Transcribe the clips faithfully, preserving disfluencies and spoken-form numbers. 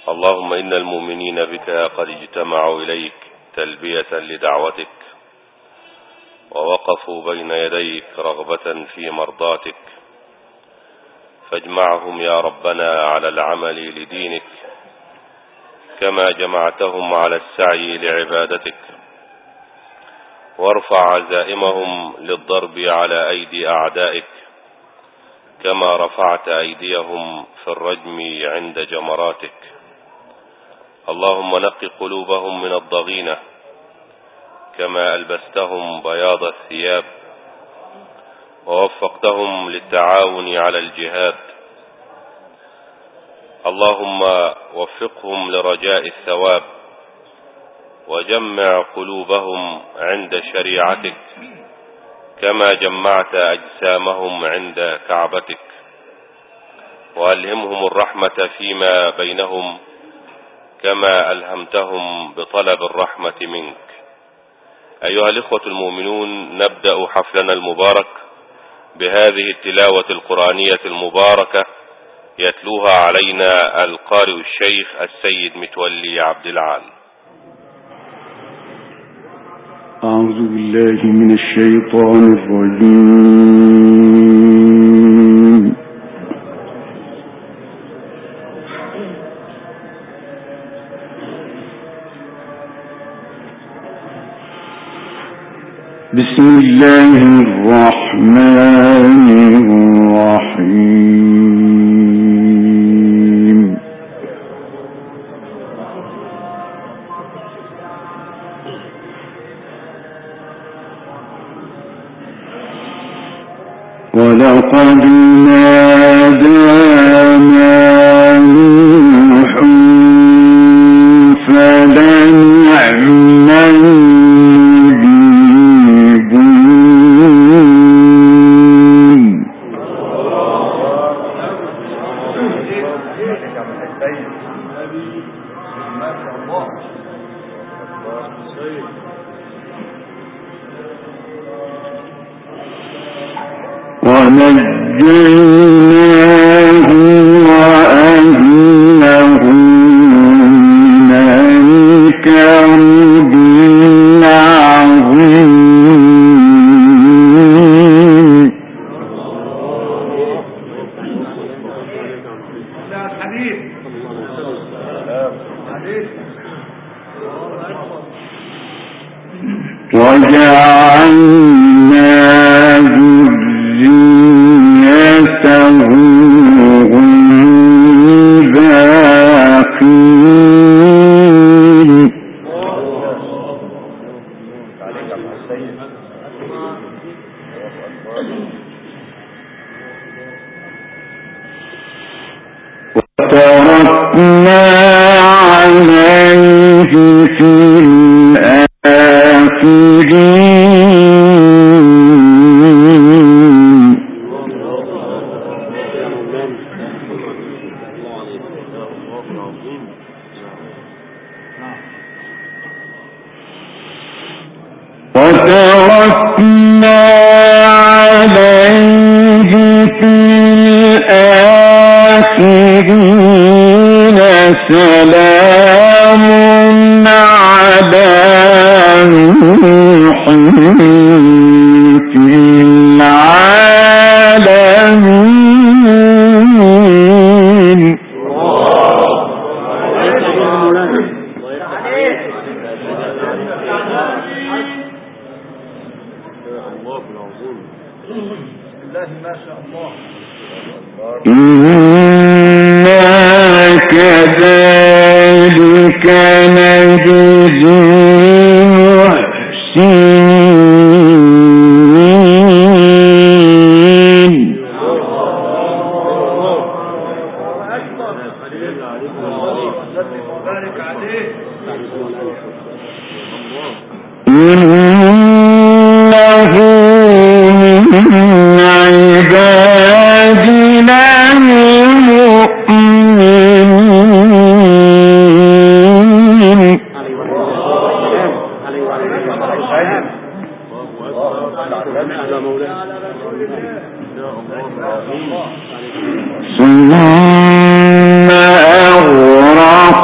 اللهم إن المؤمنين بك قد اجتمعوا إليك تلبية لدعوتك ووقفوا بين يديك رغبة في مرضاتك، فاجمعهم يا ربنا على العمل لدينك كما جمعتهم على السعي لعبادتك، وارفع عزائمهم للضرب على أيدي أعدائك كما رفعت أيديهم في الرجم عند جمراتك. اللهم نق قلوبهم من الضغينة كما ألبستهم بياض الثياب، ووفقتهم للتعاون على الجهاد. اللهم وفقهم لرجاء الثواب، وجمع قلوبهم عند شريعتك كما جمعت أجسامهم عند كعبتك، وألهمهم الرحمة فيما بينهم كما ألهمتهم بطلب الرحمة منك. أيها الإخوة المؤمنون، نبدأ حفلنا المبارك بهذه التلاوة القرآنية المباركة يتلوها علينا القارئ الشيخ السيد متولي عبد العال. أعوذ بالله من الشيطان الرجيم. بسم الله الرحمن الرحيم. ولقد نادانا نوح فلنعم المجيبون. ونجيناه وأهله من الكرب العظيم. وجعلنا ذريته هم الباقين. وتركنا عليه في الآخرين. وتركنا عليه في الآخرين سلام على نوح في العالمين. إنا كذلك نجزي المحسنين. إنه من عبادنا المؤمنين. ثم أغرقنا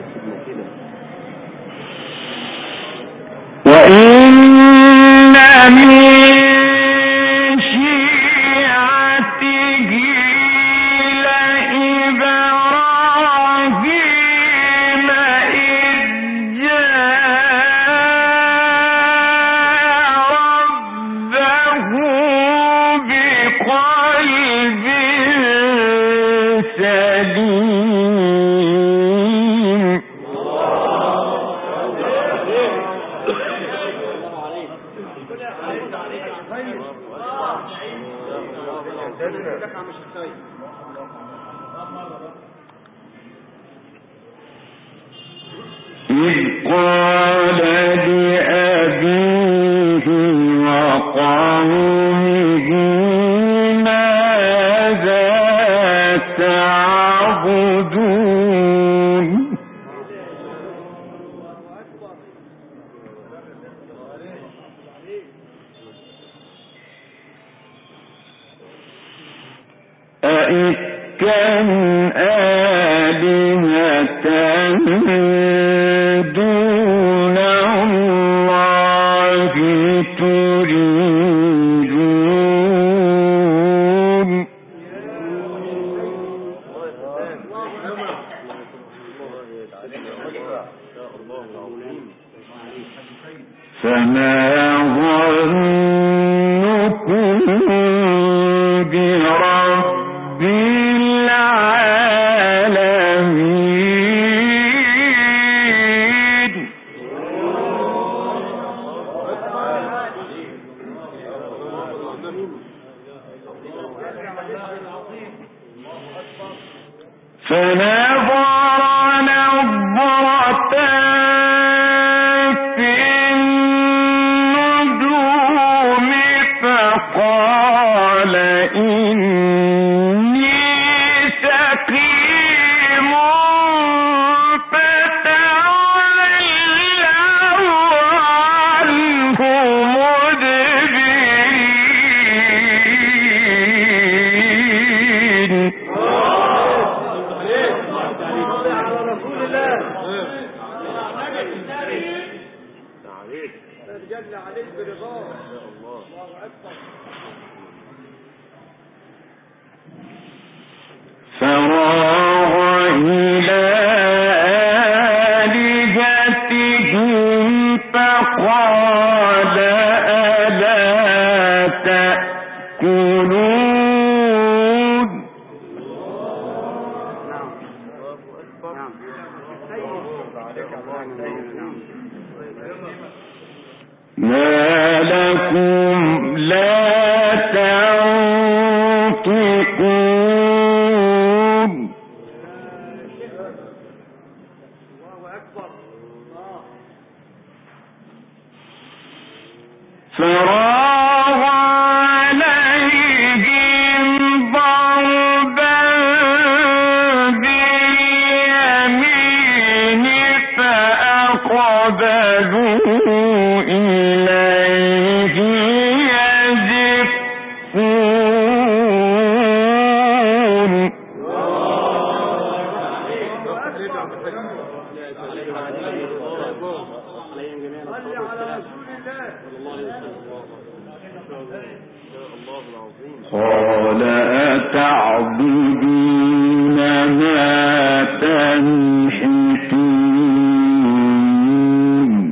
قال أتعبدون ما تنحتون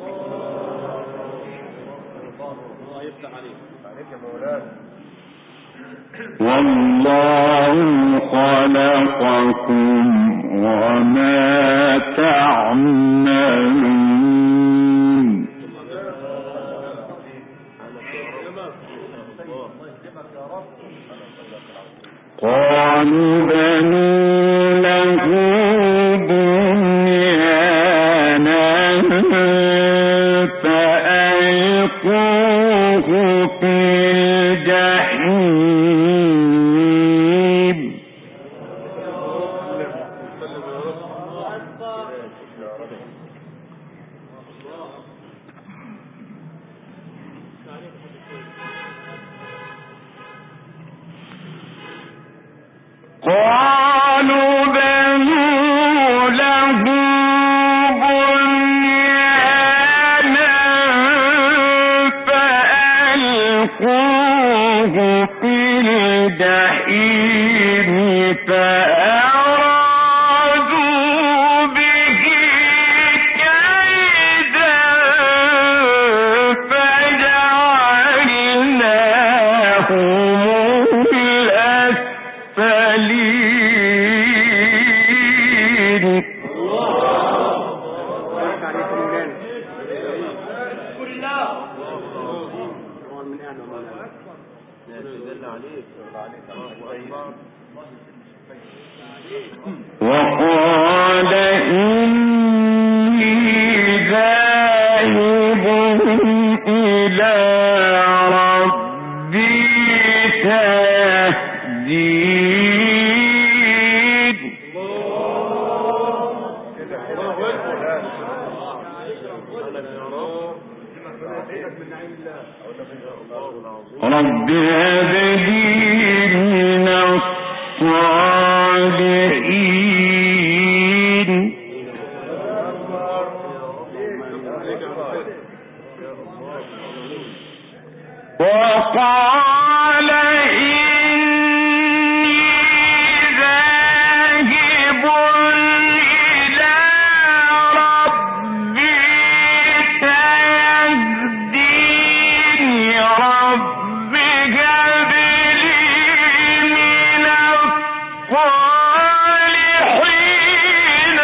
والله خلقكم وما تعملون قالوا بنوا له بنيانا فألقوه في الجحيم قال وقال إني ذاهب إلى ربي سيهدين رب هب لي من الصالحين وقال إني ذاهب إلى ربي سيهدين رب هب لي من الصالحين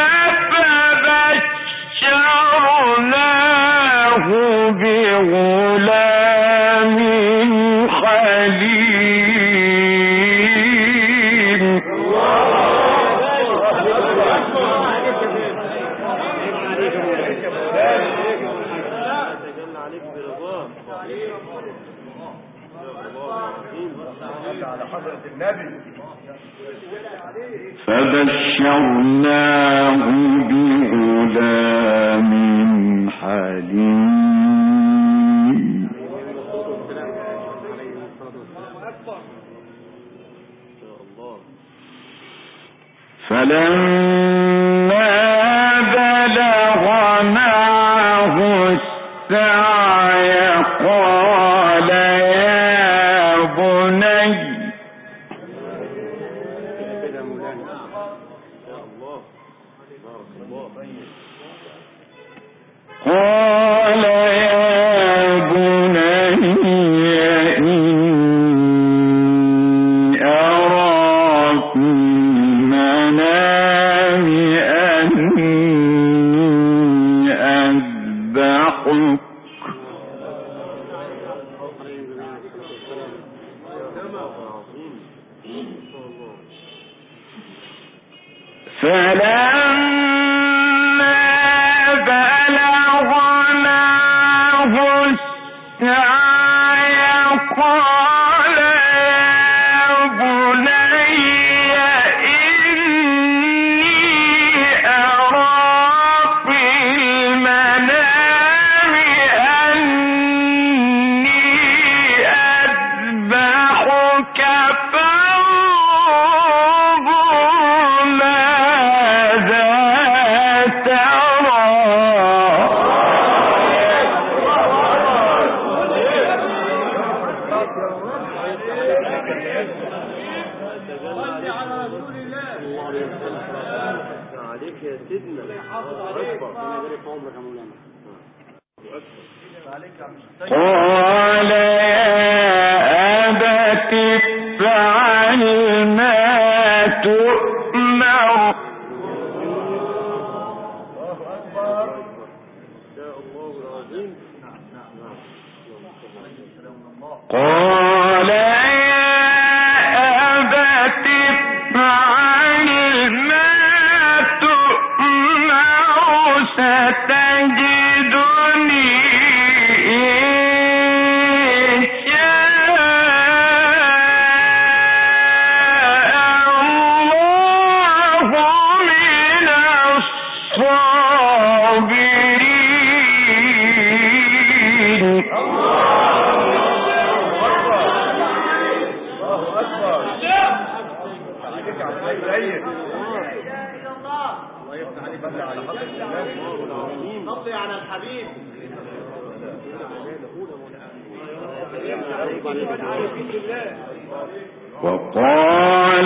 فبشرناه بغلام حليم فبشرناه بغلام حليم فلما بلغ معه السعي قال يا بني قال يا بني إني أرى في المنام أني أذبحك فلما بلغ معه السعي قال يا بني إني أرى في المنام أني أذبحك فانظر ماذا ترى قال يا أبت افعل ما تؤمر قال يا أبت افعل ما تؤمر ستجدني إن شاء الله من الصابرين نصلي على الحبيب وقال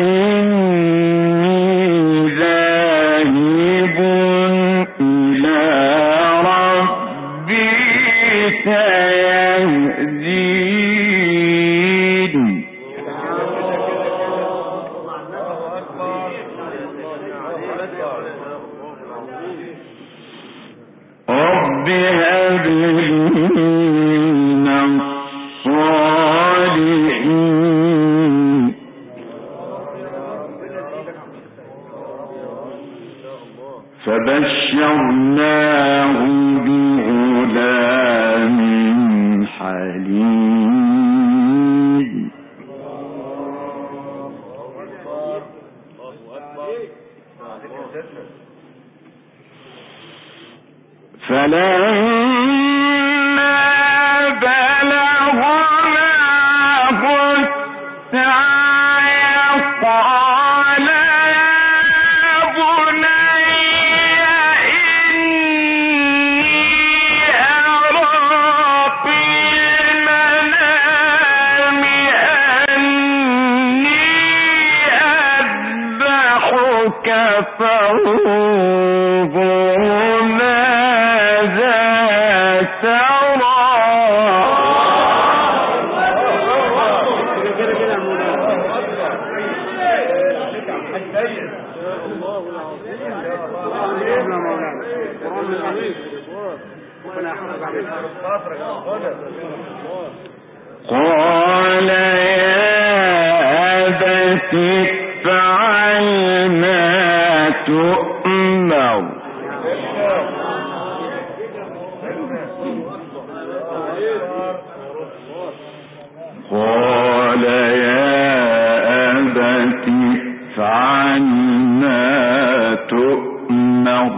إني ذاهب إلى ربي سيهدين رب هب لي من الصالحين فلما بلغ معه السعي قال يا بني إني أرى في المنام أني أذبحك فانظر ماذا ترى. قال يا أبت افعل ما تؤمر قال يا أبت افعل ما تؤمر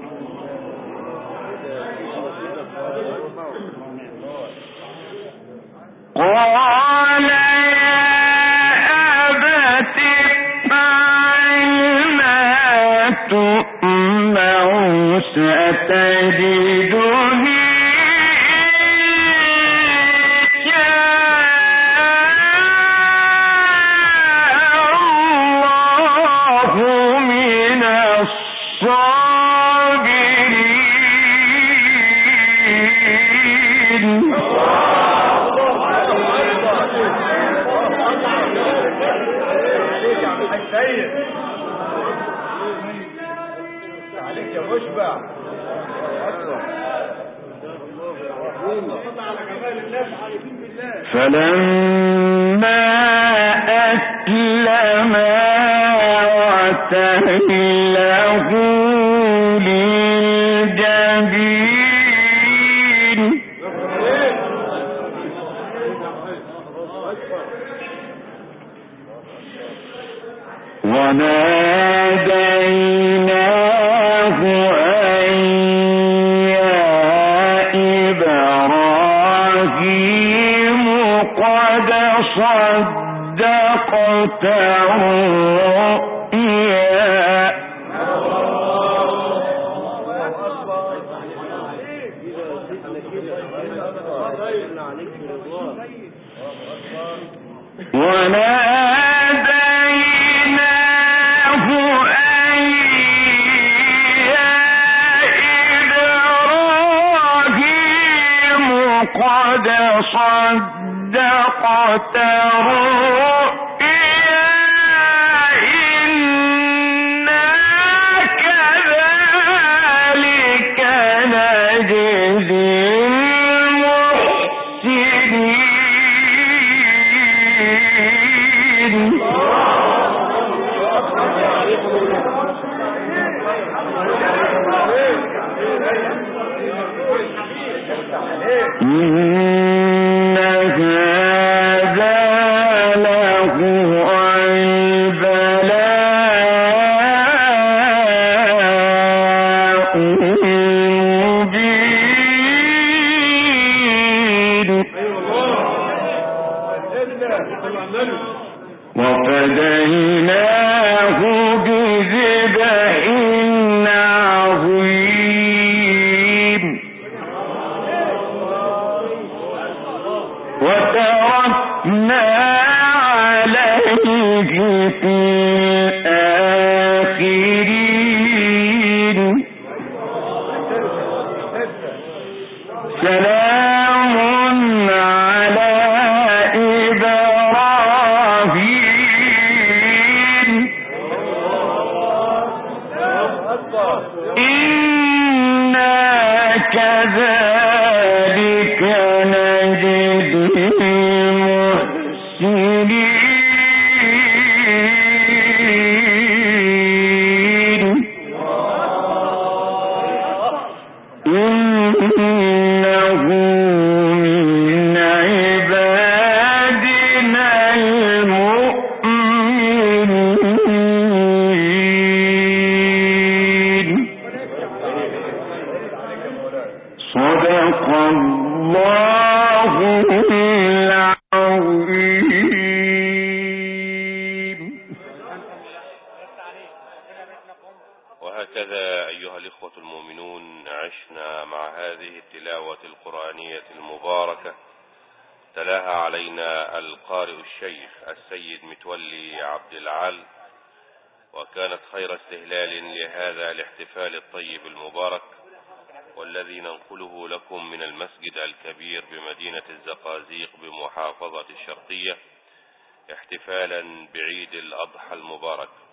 قال يا أبت افعل ما تؤمر ستجدني فلما أسلما وتله للجبين وناديناه أن يا إبراهيم قد صدقت الرؤيا وناديناه أن يا إبراهيم قد صدقت الرؤيا إنا كذلك نجزي إن هذا لهو البلاء المبين وفديناه بذبح عظيم وتركنا عليه في الآخرين سلام على إبراهيم إنا كذلك نجزي المحسنين إنه من عبادنا المؤمنين وهكذا أيها الإخوة المؤمنون عشنا مع هذه التلاوة القرآنية المباركة تلاها علينا القارئ الشيخ السيد متولي عبد العال، وكانت خير استهلال لهذا الاحتفال الطيب المبارك والذي ننقله لكم من المسجد الكبير بمدينة الزقازيق بمحافظة الشرقية احتفالا بعيد الأضحى المبارك.